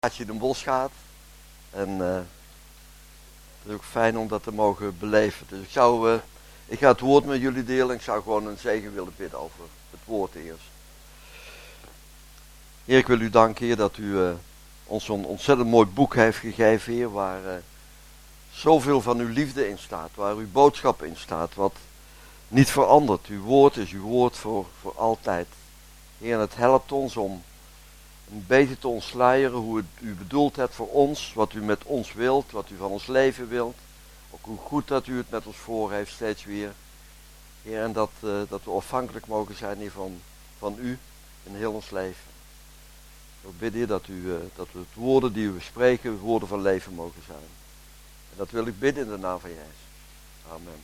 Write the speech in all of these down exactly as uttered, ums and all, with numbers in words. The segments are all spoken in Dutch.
Als je in een bos gaat. En uh, het is ook fijn om dat te mogen beleven. Dus ik zou, uh, ik ga het woord met jullie delen. Ik zou gewoon een zegen willen bidden over het woord eerst. Heer, ik wil u danken, Heer, dat u uh, ons zo'n ontzettend mooi boek heeft gegeven, Heer, waar uh, zoveel van uw liefde in staat, waar uw boodschap in staat, wat niet verandert. Uw woord is uw woord voor, voor altijd. Heer, en het helpt ons om een beetje te ontsluieren hoe het u bedoeld hebt voor ons, wat u met ons wilt, wat u van ons leven wilt. Ook hoe goed dat u het met ons voor heeft, steeds weer. Heer, en dat, uh, dat we afhankelijk mogen zijn hier van, van u in heel ons leven. Ik bid hier dat, u, uh, dat we het woorden die we spreken, woorden van leven mogen zijn. En dat wil ik bidden in de naam van Jezus. Amen.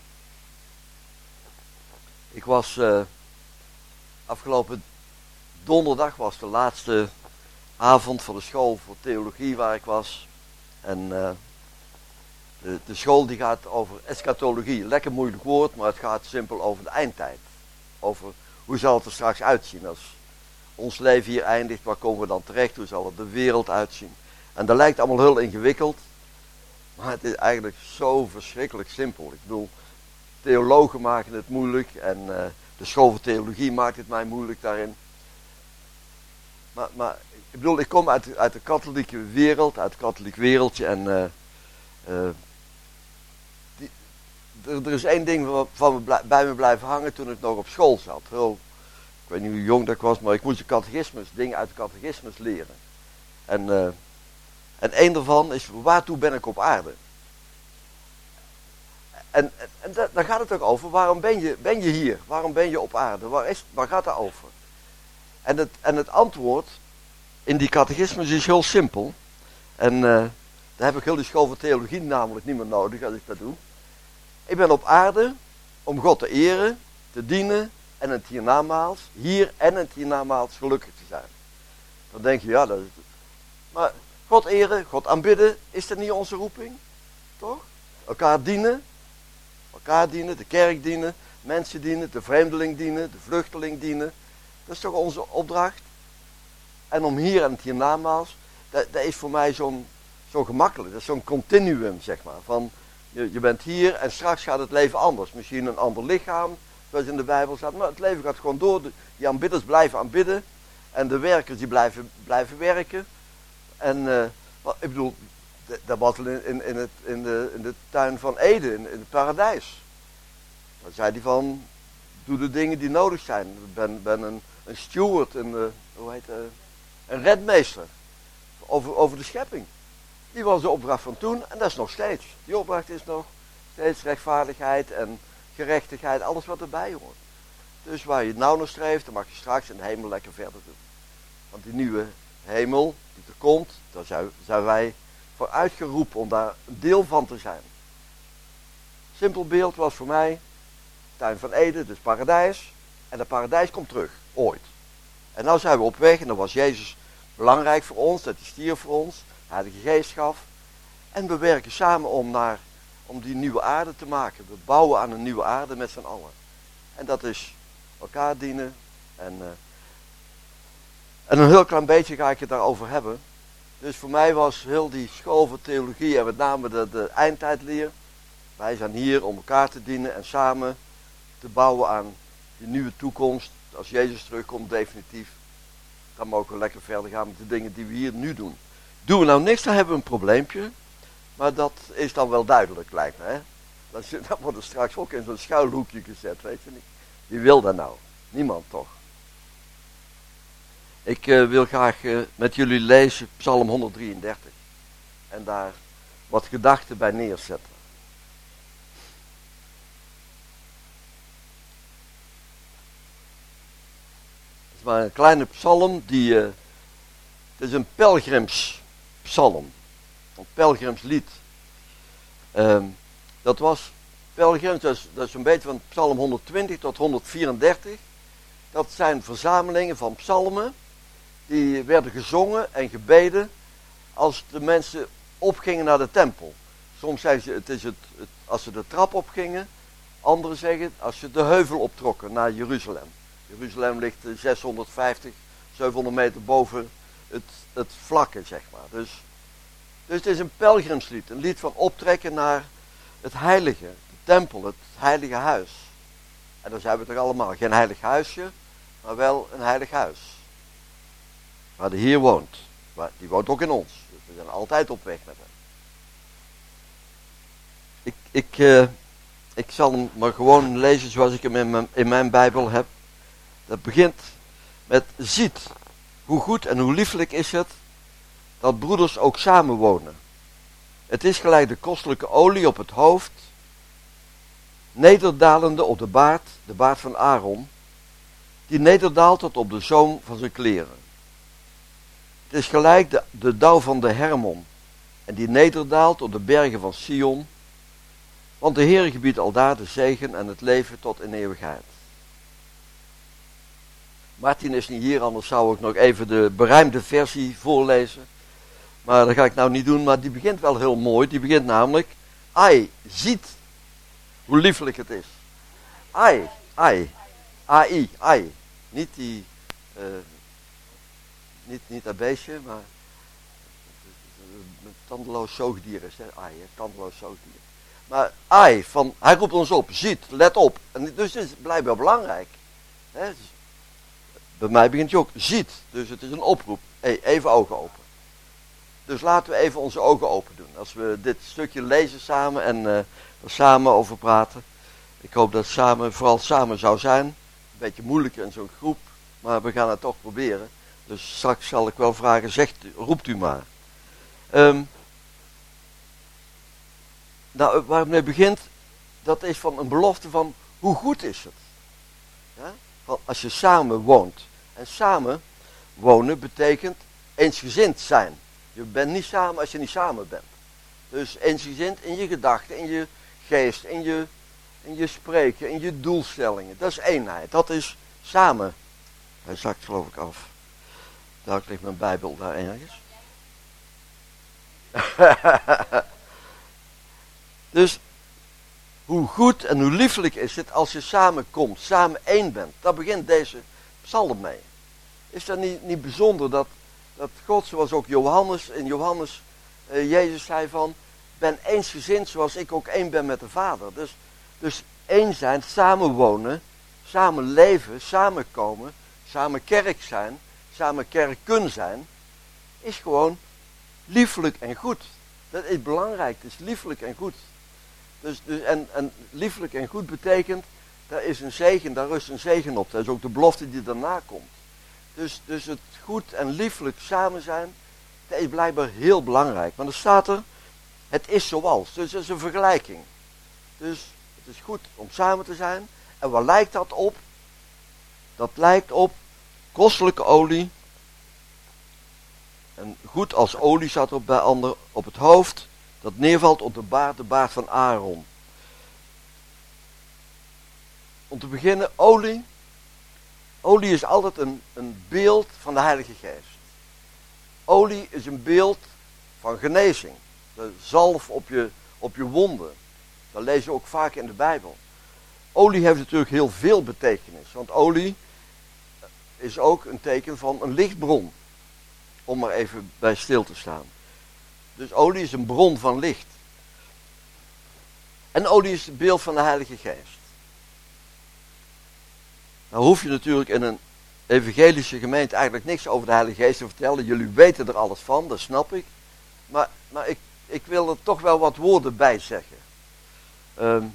Ik was uh, afgelopen donderdag was de laatste avond van de school voor theologie waar ik was. En uh, de, de school die gaat over eschatologie. Lekker moeilijk woord, maar het gaat simpel over de eindtijd. Over hoe zal het er straks uitzien als ons leven hier eindigt. Waar komen we dan terecht? Hoe zal er de wereld uitzien? En dat lijkt allemaal heel ingewikkeld. Maar het is eigenlijk zo verschrikkelijk simpel. Ik bedoel, theologen maken het moeilijk. En uh, de school voor theologie maakt het mij moeilijk daarin. Maar, maar ik bedoel, ik kom uit, uit de katholieke wereld, uit het katholiek wereldje. En uh, uh, die, er, er is één ding van me blij, bij me blijven hangen toen ik nog op school zat. Heel, ik weet niet hoe jong dat ik was, maar ik moest de catechismus, dingen uit de catechismus leren. En, uh, en één daarvan is, waartoe ben ik op aarde? En, en, en da, daar gaat het ook over, waarom ben je, ben je hier? Waarom ben je op aarde? Waar, is, waar gaat dat over? En het, en het antwoord in die catechismus is heel simpel. En uh, daar heb ik heel die school voor theologie namelijk niet meer nodig als ik dat doe. Ik ben op aarde om God te eren, te dienen en het hiernamaals, hier en het hiernamaals gelukkig te zijn. Dan denk je, ja, dat is... Maar God eren, God aanbidden, is dat niet onze roeping? Toch? Elkaar dienen, elkaar dienen, de kerk dienen, mensen dienen, de vreemdeling dienen, de vluchteling dienen. Dat is toch onze opdracht? En om hier en het hiernamaals, dat, dat is voor mij zo'n zo gemakkelijk. Dat is zo'n continuum, zeg maar. Van, je, je bent hier en straks gaat het leven anders. Misschien een ander lichaam, zoals in de Bijbel staat. Maar het leven gaat gewoon door. De, die aanbidders blijven aanbidden. En de werkers die blijven, blijven werken. En uh, ik bedoel, dat was in, in, in, het, in, de, in de tuin van Eden, in, in het paradijs. Dan zei hij van... Doe de dingen die nodig zijn. Ik ben, ben een, een steward, een, uh, hoe heet, uh, een redmeester over, over de schepping. Die was de opdracht van toen en dat is nog steeds. Die opdracht is nog steeds rechtvaardigheid en gerechtigheid, alles wat erbij hoort. Dus waar je nou naar streeft, dan mag je straks in de hemel lekker verder doen. Want die nieuwe hemel die er komt, daar zijn, zijn wij voor uitgeroepen om daar een deel van te zijn. Simpel beeld was voor mij... Tuin van Eden, dus paradijs. En dat paradijs komt terug, ooit. En nou zijn we op weg en dan was Jezus belangrijk voor ons, dat hij stierf voor ons, hij de Geest gaf. En we werken samen om, naar, om die nieuwe aarde te maken. We bouwen aan een nieuwe aarde met z'n allen. En dat is elkaar dienen. En, uh, en een heel klein beetje ga ik het daarover hebben. Dus voor mij was heel die school voor theologie en met name de, de eindtijdleer. Wij zijn hier om elkaar te dienen en samen te bouwen aan die nieuwe toekomst. Als Jezus terugkomt, definitief. Dan mogen we lekker verder gaan met de dingen die we hier nu doen. Doen we nou niks, dan hebben we een probleempje. Maar dat is dan wel duidelijk, lijkt me. Hè? Dat, dat wordt er straks ook in zo'n schuilhoekje gezet, weet je niet. Wie wil dat nou? Niemand toch? Ik uh, wil graag uh, met jullie lezen Psalm honderddrieëndertig. En daar wat gedachten bij neerzetten. Maar een kleine psalm, die, uh, het is een pelgrimspsalm, een pelgrimslied. Um, dat was, pelgrims, dat is, dat is een beetje van psalm honderdtwintig tot honderdvierendertig. Dat zijn verzamelingen van psalmen, die werden gezongen en gebeden als de mensen opgingen naar de tempel. Soms zeggen ze, het is het, het, als ze de trap opgingen, anderen zeggen, als ze de heuvel optrokken naar Jeruzalem. Jeruzalem ligt zeshonderdvijftig, zevenhonderd meter boven het, het vlakke, zeg maar. Dus, dus het is een pelgrimslied, een lied van optrekken naar het heilige, de tempel, het heilige huis. En dan zijn we toch allemaal, geen heilig huisje, maar wel een heilig huis. Waar de Heer woont. Maar die woont ook in ons. Dus we zijn altijd op weg met hem. Ik, ik, uh, ik zal hem maar gewoon lezen zoals ik hem in mijn, in mijn Bijbel heb. Dat begint met: ziet, hoe goed en hoe lieflijk is het dat broeders ook samen wonen. Het is gelijk de kostelijke olie op het hoofd, nederdalende op de baard, de baard van Aaron, die nederdaalt tot op de zoom van zijn kleren. Het is gelijk de, de dauw van de Hermon, en die nederdaalt op de bergen van Sion, want de Heer gebiedt aldaar de zegen en het leven tot in eeuwigheid. Martin is niet hier, anders zou ik nog even de berijmde versie voorlezen. Maar dat ga ik nou niet doen, maar die begint wel heel mooi. Die begint namelijk: ai, ziet hoe lieflijk het is. Ai, ai, ai, ai. Niet die, uh, niet, niet dat beestje, maar een tandeloos zoogdier is, hè? Ai, hè? Tandeloos zoogdier. Maar ai, van, hij roept ons op, ziet, let op. En dus het is blijkbaar belangrijk. Hè? Bij mij begint je ook, ziet. Dus het is een oproep. Hey, even ogen open. Dus laten we even onze ogen open doen. Als we dit stukje lezen samen en uh, er samen over praten. Ik hoop dat het samen, vooral samen zou zijn. Een beetje moeilijker in zo'n groep. Maar we gaan het toch proberen. Dus straks zal ik wel vragen, zegt, roept u maar. Um, nou, waar het mee begint, dat is van een belofte van hoe goed is het. Ja? Van als je samen woont. En samen wonen betekent eensgezind zijn. Je bent niet samen als je niet samen bent. Dus eensgezind in je gedachten, in je geest, in je, in je spreken, in je doelstellingen. Dat is eenheid. Dat is samen. Hij zakt geloof ik af. Daar ligt mijn Bijbel daar ergens. Dus hoe goed en hoe lieflijk is het als je samenkomt, samen één bent. Daar begint deze psalm mee. Is dat niet, niet bijzonder dat, dat God, zoals ook Johannes, in Johannes, uh, Jezus zei van, ben eensgezind zoals ik ook één ben met de Vader. Dus, dus één zijn, samen wonen, samen leven, samenkomen, samen kerk zijn, samen kerken zijn, is gewoon lieflijk en goed. Dat is belangrijk, het is lieflijk en goed. Dus, dus, en, en lieflijk en goed betekent, daar is een zegen, daar rust een zegen op. Dat is ook de belofte die daarna komt. Dus, dus het goed en lieflijk samen zijn, dat is blijkbaar heel belangrijk. Want er staat er, het is zoals. Dus dat is een vergelijking. Dus het is goed om samen te zijn. En waar lijkt dat op? Dat lijkt op kostelijke olie. En goed als olie staat er bij ander op het hoofd. Dat neervalt op de baard, de baard van Aaron. Om te beginnen, olie. Olie is altijd een, een beeld van de Heilige Geest. Olie is een beeld van genezing. De zalf op je, op je wonden. Dat lezen we ook vaak in de Bijbel. Olie heeft natuurlijk heel veel betekenis. Want olie is ook een teken van een lichtbron. Om maar even bij stil te staan. Dus olie is een bron van licht. En olie is het beeld van de Heilige Geest. Nou hoef je natuurlijk in een evangelische gemeente eigenlijk niks over de Heilige Geest te vertellen. Jullie weten er alles van, dat snap ik. Maar, maar ik, ik wil er toch wel wat woorden bij zeggen. Um,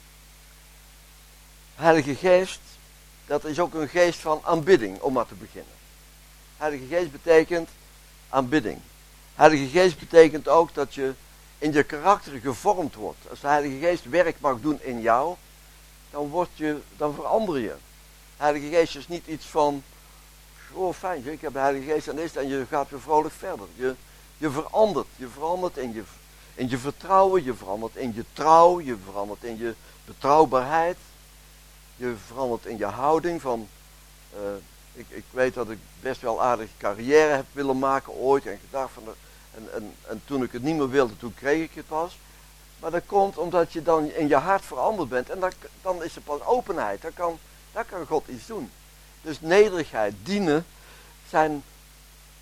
Heilige Geest, dat is ook een geest van aanbidding, om maar te beginnen. Heilige Geest betekent aanbidding. Heilige Geest betekent ook dat je in je karakter gevormd wordt. Als de Heilige Geest werk mag doen in jou, dan, word je, dan verander je. Heilige Geest is niet iets van, oh fijn, ik heb de Heilige Geest en is en je gaat weer vrolijk verder. Je, je verandert, je verandert in je, in je vertrouwen, je verandert in je trouw, je verandert in je betrouwbaarheid. Je verandert in je houding van, uh, ik, ik weet dat ik best wel aardige carrière heb willen maken ooit en gedacht van, de, en, en, en toen ik het niet meer wilde, toen kreeg ik het pas. Maar dat komt omdat je dan in je hart veranderd bent en dat, dan is er pas openheid, dan kan, dan kan God iets doen. Dus nederigheid, dienen, zijn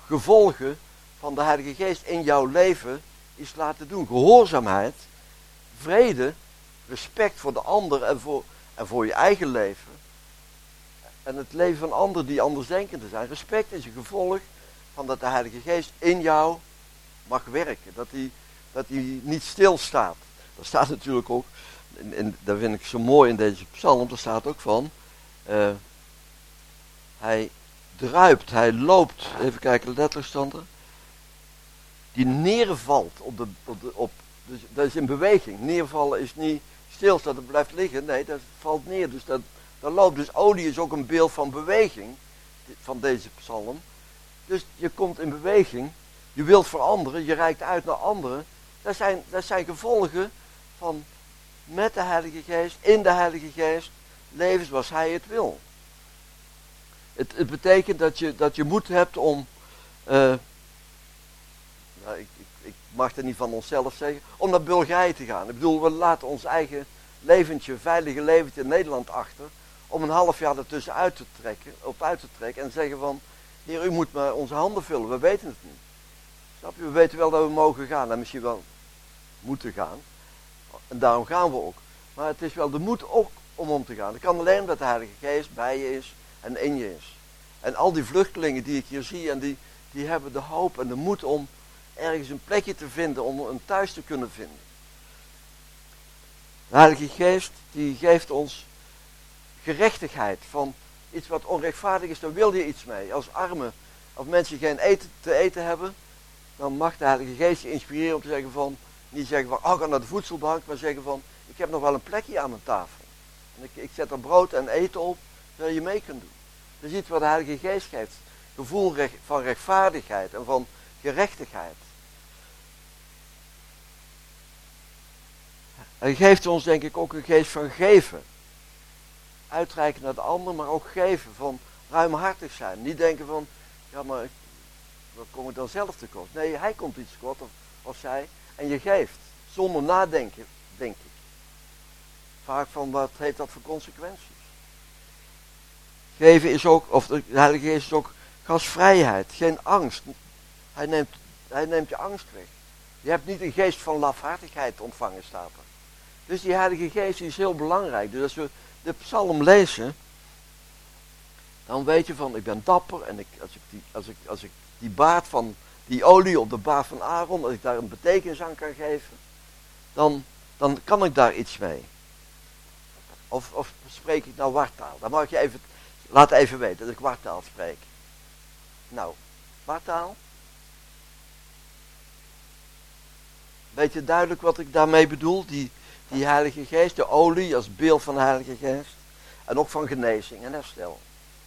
gevolgen van de Heilige Geest in jouw leven iets laten doen. Gehoorzaamheid, vrede, respect voor de ander en voor, en voor je eigen leven. En het leven van anderen die andersdenkenden zijn. Respect is een gevolg van dat de Heilige Geest in jou mag werken. Dat hij, dat hij niet stilstaat. Er staat natuurlijk ook, en, en dat vind ik zo mooi in deze psalm, er staat ook van, uh, hij druipt, hij loopt, even kijken, letterlijk stond er, die neervalt op de, op de op, dus dat is in beweging. Neervallen is niet stilstaan, dat blijft liggen, nee, dat valt neer, dus dat, dat loopt. Dus olie is ook een beeld van beweging, van deze psalm. Dus je komt in beweging, je wilt veranderen, je reikt uit naar anderen. Dat zijn, dat zijn gevolgen van met de Heilige Geest, in de Heilige Geest, leven zoals Hij het wil. Het, het betekent dat je, dat je moed hebt om, uh, nou, ik, ik, ik mag het niet van onszelf zeggen, om naar Bulgarije te gaan. Ik bedoel, we laten ons eigen leventje, veilige leventje in Nederland achter, om een half jaar ertussen uit te trekken, op uit te trekken en zeggen van, Heer, u moet maar onze handen vullen, we weten het niet. Snap je? We weten wel dat we mogen gaan en misschien wel moeten gaan. En daarom gaan we ook. Maar het is wel de moed ook om om te gaan. Dat kan alleen omdat de Heilige Geest bij je is en in je is. En al die vluchtelingen die ik hier zie, en die, die hebben de hoop en de moed om ergens een plekje te vinden, om een thuis te kunnen vinden. De Heilige Geest die geeft ons gerechtigheid van iets wat onrechtvaardig is, dan wil je iets mee. Als armen, als mensen geen eten te eten hebben, dan mag de Heilige Geest je inspireren om te zeggen van, niet zeggen van, oh, ga naar de voedselbank, maar zeggen van, ik heb nog wel een plekje aan mijn tafel. En ik, ik zet er brood en eten op, zodat je mee kunt doen. Dat is iets wat de Heilige Geest geeft. Gevoel recht, van rechtvaardigheid en van gerechtigheid. Hij geeft ons denk ik ook een geest van geven. Uitreiken naar de ander, maar ook geven, van ruimhartig zijn. Niet denken van, ja maar, wat kom ik dan zelf tekort? Nee, hij komt iets tekort, of, of zij, en je geeft. Zonder nadenken, denk ik. Vaak van, wat heeft dat voor consequenties? Geven is ook, of de Heilige Geest is ook gastvrijheid, geen angst. Hij neemt, hij neemt je angst weg. Je hebt niet een geest van lafhartigheid ontvangen, staat er. Dus die Heilige Geest is heel belangrijk. Dus als we de psalm lezen, dan weet je van, ik ben dapper en ik, als, ik die, als, ik, als ik die baard van, die olie op de baard van Aaron, als ik daar een betekenis aan kan geven, dan, dan kan ik daar iets mee. Of, of spreek ik nou wartaal? Dan mag je even, laat even weten dat ik wartaal spreek. Nou, wartaal? Weet je duidelijk wat ik daarmee bedoel? Die, die Heilige Geest, de olie als beeld van de Heilige Geest. En ook van genezing en herstel.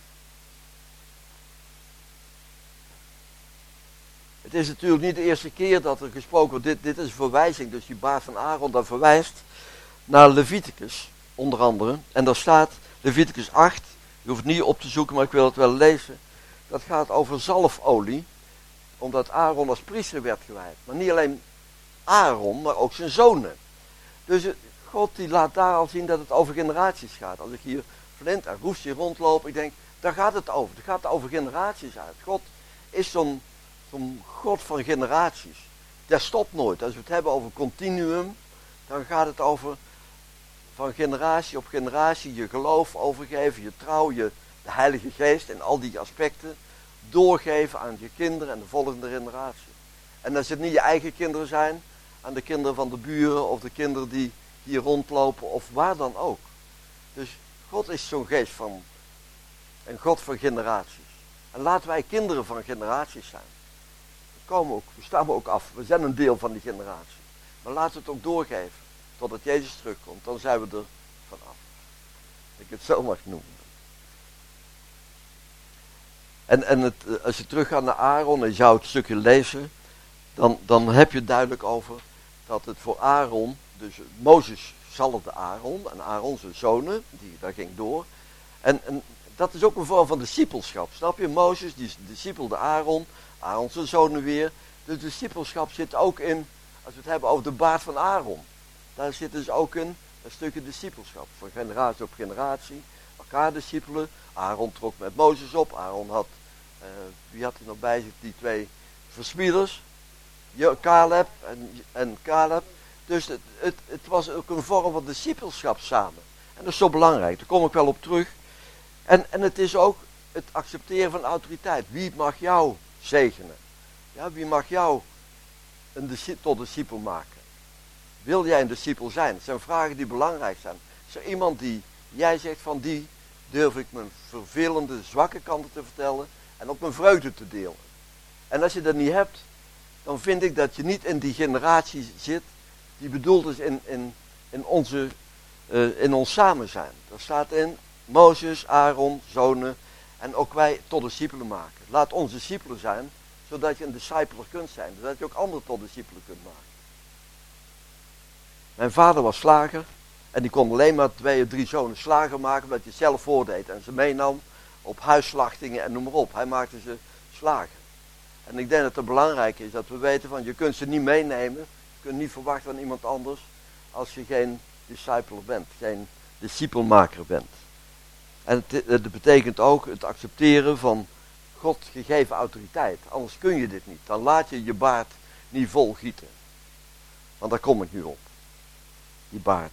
Het is natuurlijk niet de eerste keer dat er gesproken wordt. Dit, dit is een verwijzing, dus die baard van Aaron, dat verwijst naar Leviticus, onder andere. En daar staat Leviticus acht, je hoeft het niet op te zoeken, maar ik wil het wel lezen. Dat gaat over zalfolie, omdat Aaron als priester werd gewijd. Maar niet alleen Aaron, maar ook zijn zonen. Dus God die laat daar al zien dat het over generaties gaat. Als ik hier Flint en Roesje rondloop, ik denk, daar gaat het over. Het gaat over generaties uit. God is zo'n zo'n God van generaties. Dat stopt nooit. Als we het hebben over continuum, dan gaat het over van generatie op generatie je geloof overgeven, je trouw, je, de Heilige Geest en al die aspecten doorgeven aan je kinderen en de volgende generatie. En als het niet je eigen kinderen zijn, aan de kinderen van de buren of de kinderen die hier rondlopen of waar dan ook. Dus God is zo'n geest van een God van generaties. En laten wij kinderen van generaties zijn. We, komen ook, we staan ook af, we zijn een deel van die generatie. Maar laten we het ook doorgeven totdat Jezus terugkomt, dan zijn we er vanaf. Dat ik het zo mag noemen. En, en het, als je teruggaat naar Aaron en je zou het stukje lezen, dan, dan heb je het duidelijk over dat het voor Aaron, dus Mozes zalfde Aaron en Aaron zijn zonen, die, dat ging door. En, en dat is ook een vorm van discipelschap, snap je? Mozes die discipelde Aaron, Aaron zijn zonen weer. Dus discipelschap zit ook in, als we het hebben over de baard van Aaron. Daar zit dus ook in een stukje discipelschap, van generatie op generatie, elkaar discipelen. Aaron trok met Mozes op, Aaron had Uh, wie had er nog bij zich? Die twee verspieders. Caleb en, en Caleb. Dus het, het, het was ook een vorm van discipelschap samen. En dat is zo belangrijk, daar kom ik wel op terug. En, en het is ook het accepteren van autoriteit. Wie mag jou zegenen? Ja, wie mag jou een, tot discipel maken? Wil jij een discipel zijn? Het zijn vragen die belangrijk zijn. Is er iemand die, jij zegt van die durf ik mijn vervelende, zwakke kanten te vertellen en ook mijn vreugde te delen. En als je dat niet hebt, dan vind ik dat je niet in die generatie zit die bedoeld is in, in, in, onze, uh, in ons samen zijn. Daar staat in Mozes, Aaron, zonen en ook wij tot discipelen maken. Laat ons discipelen zijn, zodat je een discipler kunt zijn. Zodat je ook anderen tot discipelen kunt maken. Mijn vader was slager en die kon alleen maar twee of drie zonen slager maken omdat hij het zelf voordeed. En ze meenam op huisslachtingen en noem maar op. Hij maakte ze slager. En ik denk dat het belangrijk is dat we weten van je kunt ze niet meenemen. Je kunt niet verwachten van iemand anders als je geen discipler bent. Geen discipelmaker bent. En het, het betekent ook het accepteren van God gegeven autoriteit. Anders kun je dit niet. Dan laat je je baard niet vol gieten. Want daar kom ik nu op. Die baard.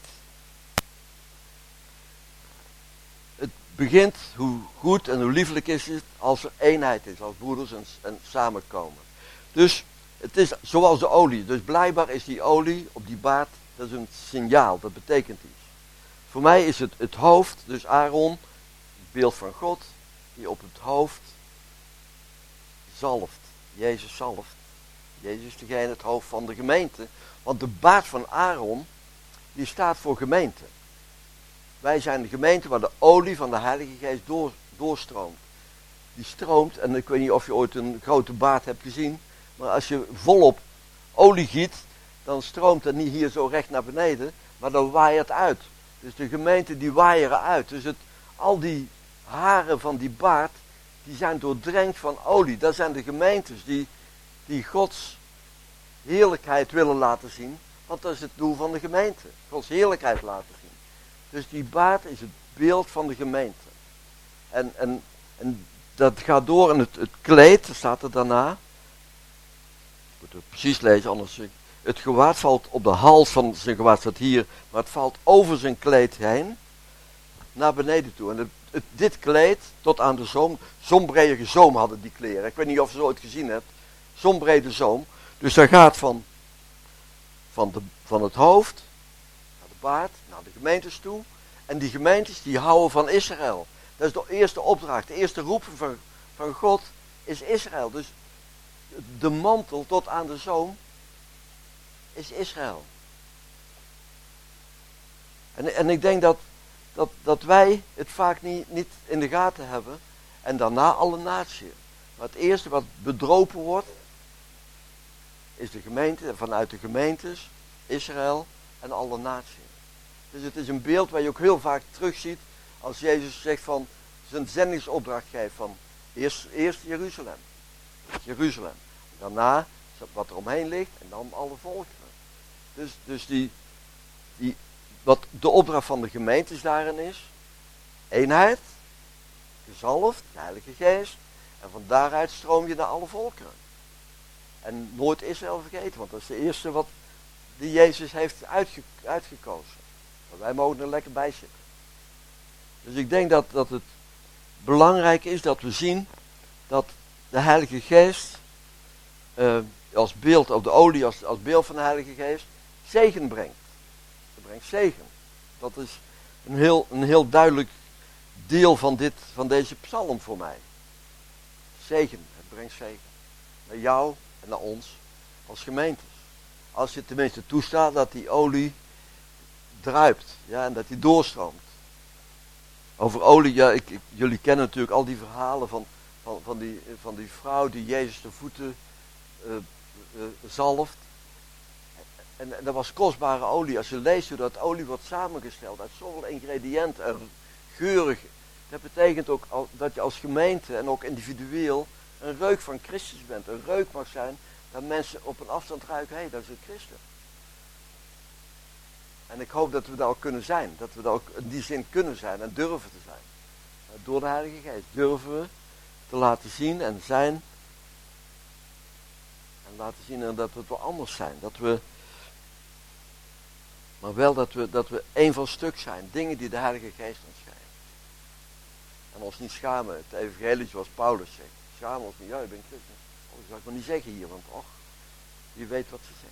Het begint hoe goed en hoe lieflijk is het als er eenheid is. Als broeders en, en samenkomen. Dus het is zoals de olie. Dus blijkbaar is die olie op die baard. Dat is een signaal. Dat betekent iets. Voor mij is het het hoofd. Dus Aaron. Het beeld van God. Die op het hoofd zalft. Jezus zalft. Jezus is degene het hoofd van de gemeente. Want de baard van Aaron. Die staat voor gemeente. Wij zijn de gemeente waar de olie van de Heilige Geest door, doorstroomt. Die stroomt, en ik weet niet of je ooit een grote baard hebt gezien. Maar als je volop olie giet, dan stroomt het niet hier zo recht naar beneden. Maar dan waait het uit. Dus de gemeente die waaieren uit. Dus het, al die haren van die baard, die zijn doordrenkt van olie. Dat zijn de gemeentes die, die Gods heerlijkheid willen laten zien. Want dat is het doel van de gemeente. Gods heerlijkheid laten zien. Dus die baard is het beeld van de gemeente. En, en, en dat gaat door in het, het kleed, dat staat er daarna. Ik moet het precies lezen, anders. Het gewaad valt op de hals van zijn gewaad, staat hier. Maar het valt over zijn kleed heen. Naar beneden toe. En het, het, dit kleed, tot aan de zoom. Zombrede zoom hadden die kleren. Ik weet niet of je ze ooit gezien hebt. Zombrede zoom. Dus dat gaat van... Van, de, van het hoofd, naar de baard, naar de gemeentes toe. En die gemeentes die houden van Israël. Dat is de eerste opdracht, de eerste roeping van, van God is Israël. Dus de mantel tot aan de zoom is Israël. En, en ik denk dat, dat, dat wij het vaak niet, niet in de gaten hebben. En daarna alle naties. Maar het eerste wat bedropen wordt, is de gemeente, en vanuit de gemeentes, Israël en alle naties. Dus het is een beeld waar je ook heel vaak terugziet als Jezus zegt van zijn zendingsopdracht geeft van eerst, eerst Jeruzalem. Jeruzalem. Daarna wat er omheen ligt en dan alle volkeren. Dus, dus die, die, wat de opdracht van de gemeentes daarin is, eenheid, gezalfd, de Heilige Geest, en van daaruit stroom je naar alle volkeren. En nooit Israël vergeten, want dat is de eerste wat die Jezus heeft uitge, uitgekozen. Maar wij mogen er lekker bij zitten. Dus ik denk dat, dat het belangrijk is dat we zien dat de Heilige Geest uh, als beeld, of de olie als, als beeld van de Heilige Geest, zegen brengt. Het brengt zegen. Dat is een heel, een heel duidelijk deel van, dit, van deze psalm voor mij. Zegen, het brengt zegen. Naar jou en naar ons als gemeentes. Als je tenminste toestaat dat die olie druipt. Ja, en dat die doorstroomt. Over olie, ja, ik, ik, jullie kennen natuurlijk al die verhalen van, van, van, die, van die vrouw die Jezus de voeten uh, uh, zalft. En, en dat was kostbare olie. Als je leest hoe dat olie wordt samengesteld uit zoveel ingrediënten en geurig. Dat betekent ook al, dat je als gemeente en ook individueel een reuk van Christus bent. Een reuk mag zijn dat mensen op een afstand ruiken, hé, hey, dat is een christen. En ik hoop dat we daar ook kunnen zijn. Dat we daar ook in die zin kunnen zijn en durven te zijn. Door de Heilige Geest durven we te laten zien en zijn. En laten zien dat we het wel anders zijn. Dat we, maar wel dat we, dat we één van stuk zijn. Dingen die de Heilige Geest ons geeft. En ons niet schamen. Het evangelie zoals Paulus zegt. Schamen ons niet. Ja, je bent christen. Oh, dat zou ik maar niet zeggen hier. Want och, wie weet wat ze zeggen.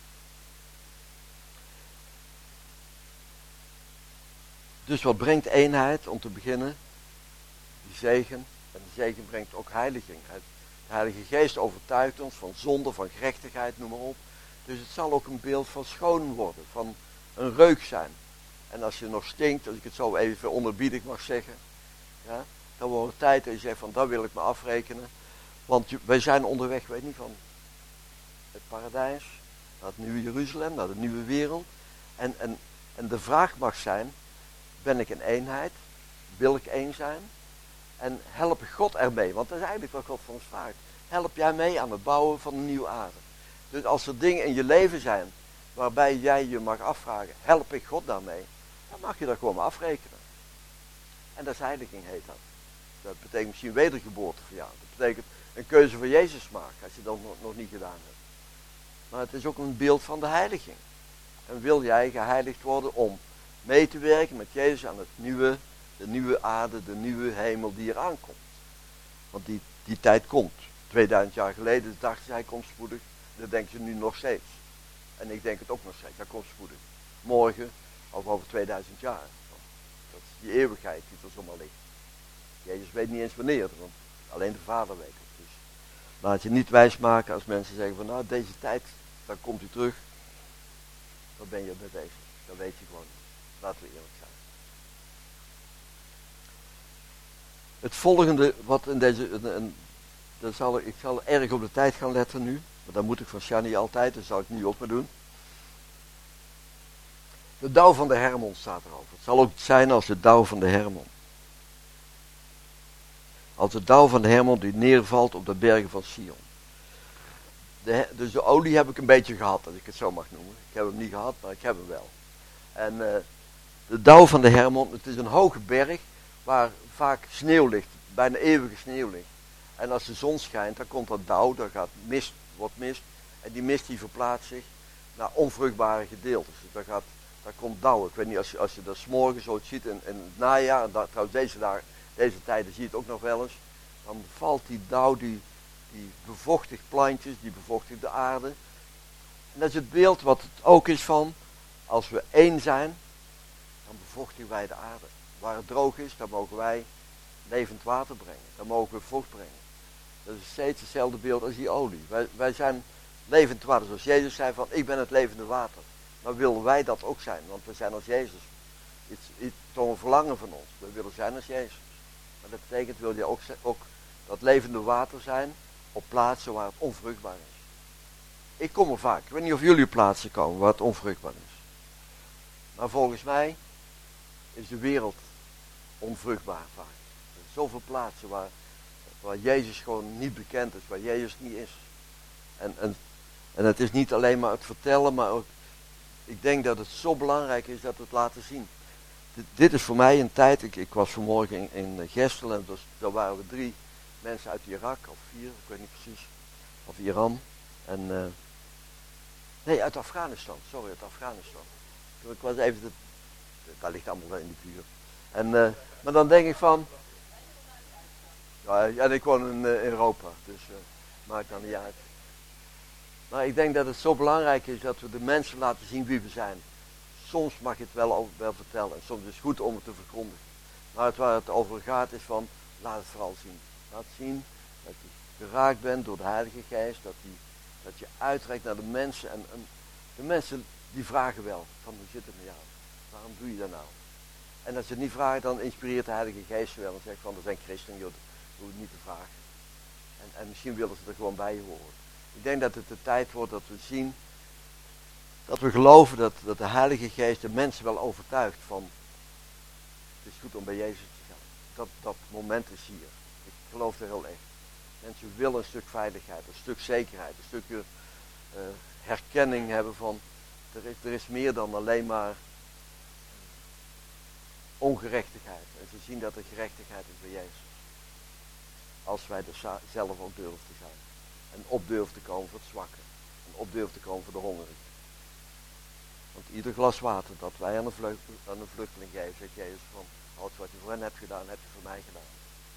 Dus wat brengt eenheid om te beginnen? Die zegen. En de zegen brengt ook heiliging. De Heilige Geest overtuigt ons van zonde, van gerechtigheid, noem maar op. Dus het zal ook een beeld van schoon worden. Van een reuk zijn. En als je nog stinkt, als ik het zo even onderbiedig mag zeggen. Ja, dan wordt het tijd dat je zegt van daar wil ik me afrekenen. Want wij zijn onderweg, weet niet, van het paradijs. Naar het nieuwe Jeruzalem, naar de nieuwe wereld. En, en, en de vraag mag zijn, ben ik een eenheid? Wil ik één zijn? En help God ermee, want dat is eigenlijk wat God van ons vraagt. Help jij mee aan het bouwen van een nieuwe aarde. Dus als er dingen in je leven zijn, waarbij jij je mag afvragen, help ik God daarmee? Dan mag je daar gewoon maar afrekenen. En dat is heiliging, heet dat. Dat betekent misschien wedergeboorte voor jou. Dat betekent een keuze voor Jezus maken, als je dat nog, nog niet gedaan hebt. Maar het is ook een beeld van de heiliging. En wil jij geheiligd worden om mee te werken met Jezus aan het nieuwe, de nieuwe aarde, de nieuwe hemel die eraan komt. Want die, die tijd komt. tweeduizend jaar geleden dachten ze, hij komt spoedig. Dat denken ze nu nog steeds. En ik denk het ook nog steeds, hij komt spoedig. Morgen of over tweeduizend jaar. Dat is die eeuwigheid die er zomaar ligt. Jezus weet niet eens wanneer, want alleen de Vader weet het. Dus laat je niet wijsmaken als mensen zeggen van nou deze tijd, dan komt hij terug. Dan ben je mee bezig. Dat weet je gewoon niet. Laten we eerlijk zijn. Het volgende wat in deze, en, en, dat zal, ik zal erg op de tijd gaan letten nu. Maar dat moet ik van Shani altijd, dat zal ik nu ook maar doen. De dauw van de Hermon staat erover. Het zal ook zijn als de dauw van de Hermon. Als de dauw van de Hermon die neervalt op de bergen van Sion. De, dus de olie heb ik een beetje gehad, als ik het zo mag noemen. Ik heb hem niet gehad, maar ik heb hem wel. En uh, de dauw van de Hermon, het is een hoge berg waar vaak sneeuw ligt, bijna eeuwige sneeuw ligt. En als de zon schijnt, dan komt dat dauw, dan gaat mist, wordt mist. En die mist die verplaatst zich naar onvruchtbare gedeeltes. Dus daar, gaat, daar komt dauw. Ik weet niet, als je, als je dat 's morgens zo ziet in, in het najaar, en dat, trouwens deze, daar, deze tijden zie je het ook nog wel eens. Dan valt die dauw, die, die bevochtigt plantjes, die bevochtigt de aarde. En dat is het beeld wat het ook is van, als we één zijn, dan bevochtigen wij de aarde. Waar het droog is, dan mogen wij levend water brengen. Dan mogen we vocht brengen. Dat is steeds hetzelfde beeld als die olie. Wij, wij zijn levend water. Zoals Jezus zei van, ik ben het levende water. Maar willen wij dat ook zijn? Want we zijn als Jezus. Het is toch een verlangen van ons. We willen zijn als Jezus. Maar dat betekent, wil je ook, ook dat levende water zijn op plaatsen waar het onvruchtbaar is. Ik kom er vaak. Ik weet niet of jullie op plaatsen komen waar het onvruchtbaar is. Maar volgens mij is de wereld onvruchtbaar vaak. Er zijn zoveel plaatsen waar, waar Jezus gewoon niet bekend is, waar Jezus niet is. En, en, en het is niet alleen maar het vertellen, maar ook, ik denk dat het zo belangrijk is dat we het laten zien. Dit, dit is voor mij een tijd, ik, ik was vanmorgen in, in Gestel en dus, daar waren we drie mensen uit Irak, of vier, ik weet niet precies, of Iran. En, uh, nee, uit Afghanistan, sorry, uit Afghanistan. Ik was even, de, daar ligt allemaal wel in de buurt. En, uh, maar dan denk ik van, ja, en ik woon in, uh, in Europa, dus uh, maakt dan niet uit. Maar ik denk dat het zo belangrijk is dat we de mensen laten zien wie we zijn. Soms mag je het wel, over, wel vertellen en soms is het goed om het te verkondigen. Maar het waar het over gaat is van, laat het vooral zien. Laat zien dat je geraakt bent door de Heilige Geest, dat, die, dat je uitreikt naar de mensen. En, en de mensen die vragen wel, van hoe zit het met jou? Waarom doe je dat nou? En als je het niet vraagt, dan inspireert de Heilige Geest wel en zegt van, er zijn christenen, joh, dat hoef je niet te vragen. En, en misschien willen ze er gewoon bij je horen. Ik denk dat het de tijd wordt dat we zien, dat we geloven dat, dat de Heilige Geest de mensen wel overtuigt van, het is goed om bij Jezus te zijn. Dat, dat moment is hier. Ik geloof er heel echt. Mensen willen een stuk veiligheid, een stuk zekerheid, een stukje uh, herkenning hebben van, er is, er is meer dan alleen maar ongerechtigheid. En ze zien dat er gerechtigheid is bij Jezus. als wij er za- zelf ook durven te zijn. En op durven te komen voor het zwakke. En op durven te komen voor de hongerige. Want ieder glas water dat wij aan een, vlucht, aan een vluchteling geven, zegt Jezus van, houd wat je voor hen hebt gedaan, heb je voor mij gedaan.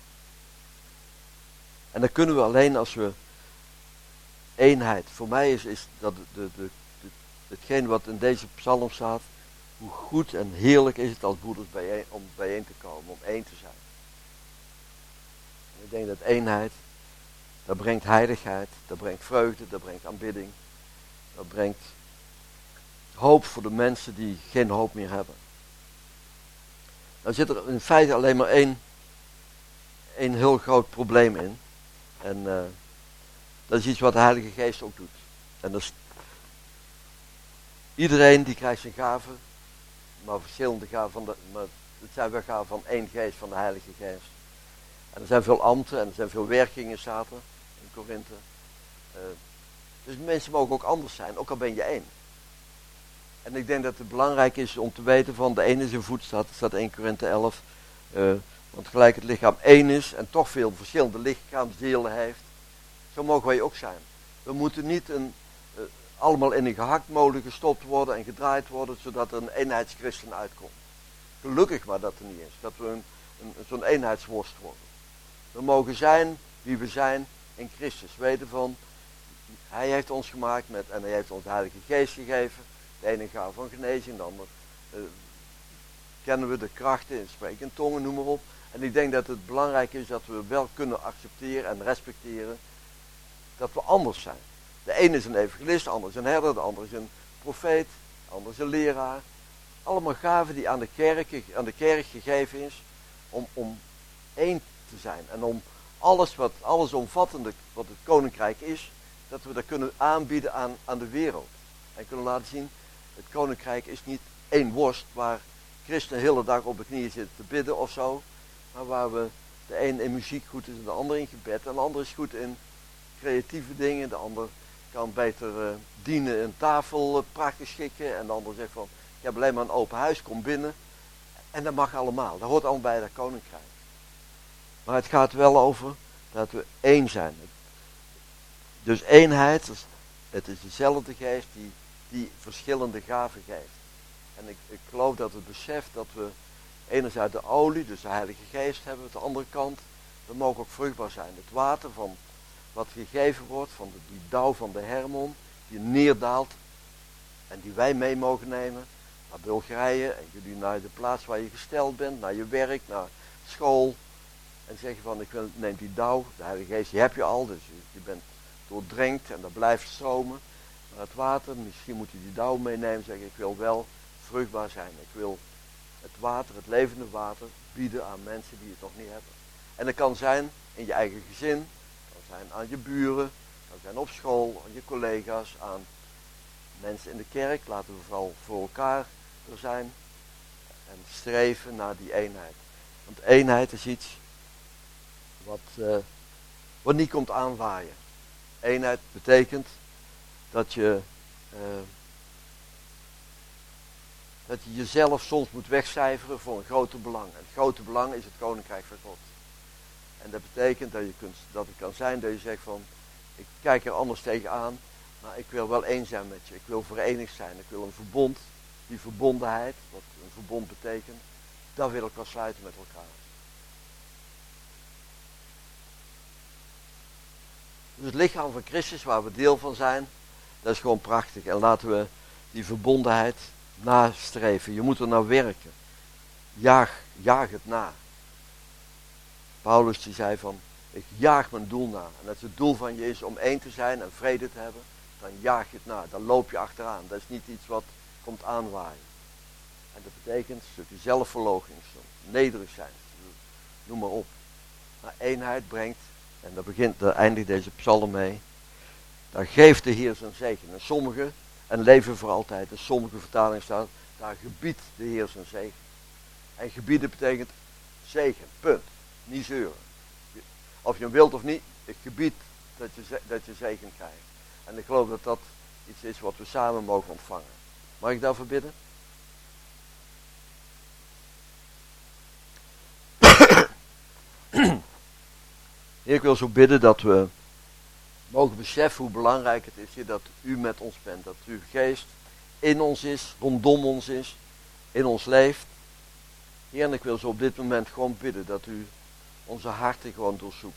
En dat kunnen we alleen als we eenheid. Voor mij is, is dat de, de, de, de, hetgeen wat in deze psalm staat, hoe goed en heerlijk is het als broeders bijeen, om bijeen te komen, om één te zijn. En ik denk dat eenheid, dat brengt heiligheid, dat brengt vreugde, dat brengt aanbidding, dat brengt hoop voor de mensen die geen hoop meer hebben. Dan zit er in feite alleen maar één, één heel groot probleem in. En uh, dat is iets wat de Heilige Geest ook doet. En dat is, iedereen die krijgt zijn gaven, maar verschillende gaven, van de, maar het zijn wel gaven van één geest, van de Heilige Geest. En er zijn veel ambten en er zijn veel werkingen, staat er in Korinthe. Uh, dus mensen mogen ook anders zijn, ook al ben je één. En ik denk dat het belangrijk is om te weten van de ene is een voet, staat, staat één Korinthe elf. Uh, want gelijk het lichaam één is en toch veel verschillende lichaamsdelen heeft. Zo mogen wij ook zijn. We moeten niet een, uh, allemaal in een gehaktmolen gestopt worden en gedraaid worden, zodat er een eenheidschristen uitkomt. Gelukkig maar dat er niet is, dat we een, een, zo'n eenheidsworst worden. We mogen zijn wie we zijn in Christus. Weten van, hij heeft ons gemaakt met, en hij heeft ons de Heilige Geest gegeven. De ene gave van genezing, de ander uh, kennen we de krachten in spreken in tongen, noem maar op. En ik denk dat het belangrijk is dat we wel kunnen accepteren en respecteren dat we anders zijn. De ene is een evangelist, de ander is een herder, de ander is een profeet, de ander is een leraar. Allemaal gaven die aan de kerk, aan de kerk gegeven is om, om één te zijn. En om alles wat allesomvattende wat het koninkrijk is, dat we dat kunnen aanbieden aan, aan de wereld. En kunnen laten zien, het koninkrijk is niet één worst waar christenen de hele dag op de knieën zitten te bidden of zo. Maar waar we de een in muziek goed is en de ander in gebed. En de ander is goed in creatieve dingen. De ander kan beter uh, dienen een tafel uh, prachtig schikken. En de ander zegt van, ik heb alleen maar een open huis, kom binnen. En dat mag allemaal. Dat hoort allemaal bij dat koninkrijk. Maar het gaat wel over dat we één zijn. Dus eenheid, het is dezelfde geest die, die verschillende gaven geeft. En ik, ik geloof dat het besef dat we enerzijds de olie, dus de Heilige Geest hebben, aan de andere kant, we mogen ook vruchtbaar zijn. Het water van wat gegeven wordt, van de, die dauw van de Hermon, die neerdaalt en die wij mee mogen nemen naar Bulgarije en jullie naar de plaats waar je gesteld bent, naar je werk, naar school. En zeggen van, ik wil, neem die dauw, de Heilige Geest, die heb je al, dus je, je bent doordrenkt en dat blijft stromen. Maar het water, misschien moet je die dauw meenemen, zeggen ik wil wel vruchtbaar zijn. Ik wil het water, het levende water, bieden aan mensen die het nog niet hebben. En dat kan zijn in je eigen gezin, kan zijn aan je buren, kan zijn op school, aan je collega's, aan mensen in de kerk. Laten we vooral voor elkaar er zijn en streven naar die eenheid. Want eenheid is iets wat, uh, wat niet komt aanwaaien. Eenheid betekent dat je, uh, dat je jezelf soms moet wegcijferen voor een groter belang. En het grote belang is het koninkrijk van God. En dat betekent dat, je kunt, dat het kan zijn dat je zegt van, ik kijk er anders tegenaan, maar ik wil wel één zijn met je. Ik wil verenigd zijn. Ik wil een verbond, die verbondenheid, wat een verbond betekent, dat wil ik wel sluiten met elkaar. Dus het lichaam van Christus, waar we deel van zijn, dat is gewoon prachtig. En laten we die verbondenheid nastreven. Je moet er naar werken. Jaag, jaag het na. Paulus die zei van, ik jaag mijn doel na. En als het doel van je is om één te zijn en vrede te hebben, dan jaag je het na. Dan loop je achteraan. Dat is niet iets wat komt aanwaaien. En dat betekent een stukje zelfverloochening, nederig zijn. Noem maar op. Maar eenheid brengt, en daar begint, daar eindigt deze psalm mee, daar geeft de Heer zijn zegen. En sommige, en leven voor altijd, in sommige vertalingen staat, daar gebiedt de Heer zijn zegen. En gebieden betekent zegen, punt. Niet zeuren. Of je hem wilt of niet, ik gebied dat je, dat je zegen krijgt. En ik geloof dat dat iets is wat we samen mogen ontvangen. Mag ik daarvoor bidden? Heer, ik wil zo bidden dat we mogen beseffen hoe belangrijk het is, Heer, dat u met ons bent. Dat uw geest in ons is, rondom ons is, in ons leeft. Heer, en ik wil zo op dit moment gewoon bidden dat u onze harten gewoon doorzoekt.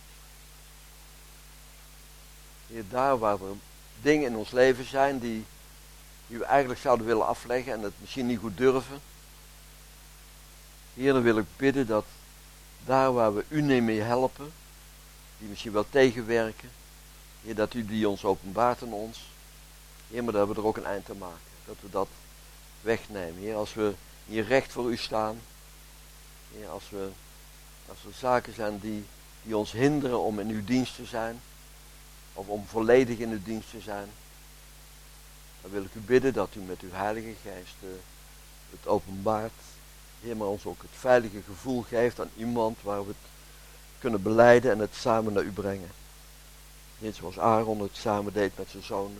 Heer, daar waar er dingen in ons leven zijn die, die we eigenlijk zouden willen afleggen en het misschien niet goed durven. Heer, dan wil ik bidden dat daar waar we u niet mee helpen, die misschien wel tegenwerken, Heer, dat u die ons openbaart aan ons. Heer, maar dat we er ook een eind aan maken. Dat we dat wegnemen. Heer, als we hier recht voor u staan. Heer, als we, als er zaken zijn die, die ons hinderen om in uw dienst te zijn. Of om volledig in uw dienst te zijn. Dan wil ik u bidden dat u met uw Heilige Geest uh, het openbaart. Heer, maar ons ook het veilige gevoel geeft aan iemand waar we het kunnen belijden en het samen naar u brengen. Net zoals Aaron het samen deed met zijn zonen.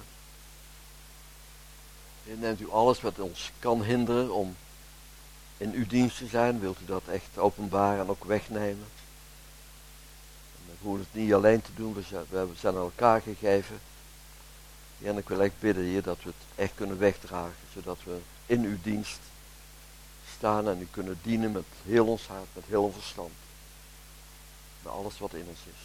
Heer, neemt u alles wat ons kan hinderen om in uw dienst te zijn, wilt u dat echt openbaren en ook wegnemen. En we hoeven het niet alleen te doen, we zijn, we zijn aan elkaar gegeven. Heer, en ik wil echt bidden, Heer, dat we het echt kunnen wegdragen, zodat we in uw dienst staan en u kunnen dienen met heel ons hart, met heel ons verstand. Met alles wat in ons is.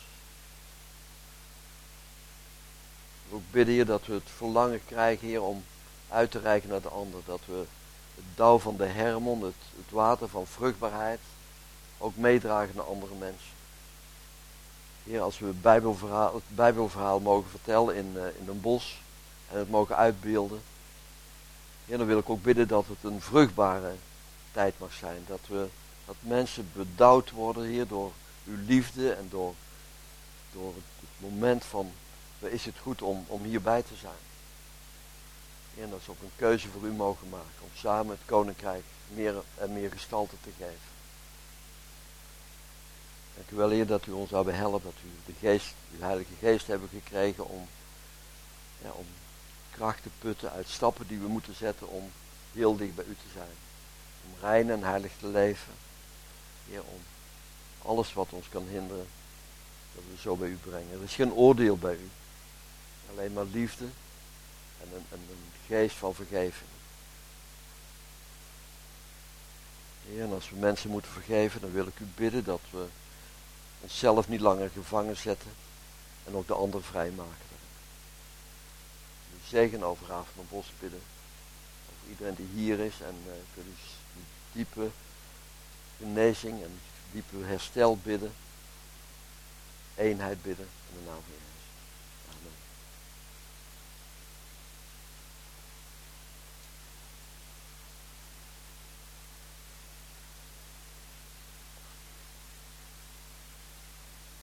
Ik wil ook bidden, Heer, dat we het verlangen krijgen, Heer, om uit te reiken naar de ander. Dat we het dauw van de Hermon, het, het water van vruchtbaarheid, ook meedragen naar andere mensen. Heer, als we het Bijbelverhaal, het Bijbelverhaal mogen vertellen in, uh, in een bos en het mogen uitbeelden. Heer, dan wil ik ook bidden dat het een vruchtbare tijd mag zijn. Dat, we, dat mensen bedouwd worden, Heer, door uw liefde en door, door het, het moment van, is het goed om, om hierbij te zijn. Heer, en dat ze ook een keuze voor u mogen maken, om samen het koninkrijk meer en meer gestalte te geven. Dank u wel, Heer, dat u ons daarbij helpt, dat u de geest, uw Heilige Geest hebben gekregen om, ja, om kracht te putten uit stappen die we moeten zetten om heel dicht bij u te zijn. Om rein en heilig te leven. Heer, om alles wat ons kan hinderen, dat we zo bij u brengen. Er is geen oordeel bij u. Alleen maar liefde en een, een, een geest van vergeving. Heer, en als we mensen moeten vergeven, dan wil ik u bidden dat we onszelf niet langer gevangen zetten en ook de ander vrijmaken. We zegen over Raaf van den Bos bidden. Over iedereen die hier is en uh, ik wil u diepe genezing en diepe herstel bidden. Eenheid bidden in de naam van Jezus.